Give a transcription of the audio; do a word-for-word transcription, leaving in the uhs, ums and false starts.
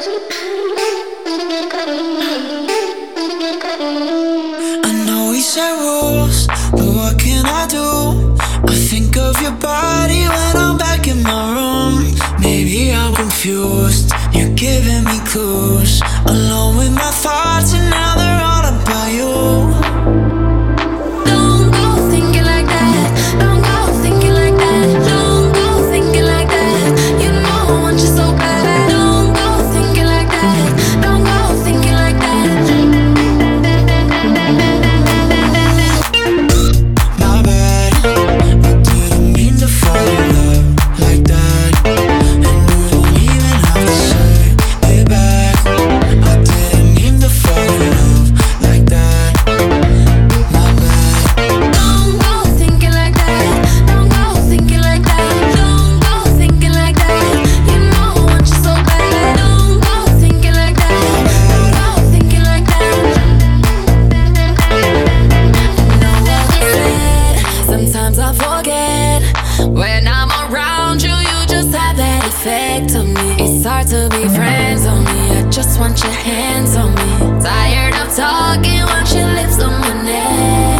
I know we set rules, but what can I do? I think of your body when I'm back in my room. Maybe I'm confused, you're giving me clues. Alone with my thoughts and now they're all about you. Don't go thinking like that. Don't go thinking like that. Don't go thinking like that. You know I want you so bad. Don't go thinking like that. Don't go thinking like that. My bad, I didn't mean to fall in love like that. And you don't even have to say it back. I didn't mean to fall in love like that. My bad. Don't go thinking like that. Don't go thinking like that. Don't go thinking like that. You know I want you so bad. Don't go thinking like that. Don't go thinking like that. I know what I said. Sometimes I forget. When I'm around you, you just have that effect on me. It's hard to be friends on me. I just want your hands on me. Tired of talking, want your lips on my neck.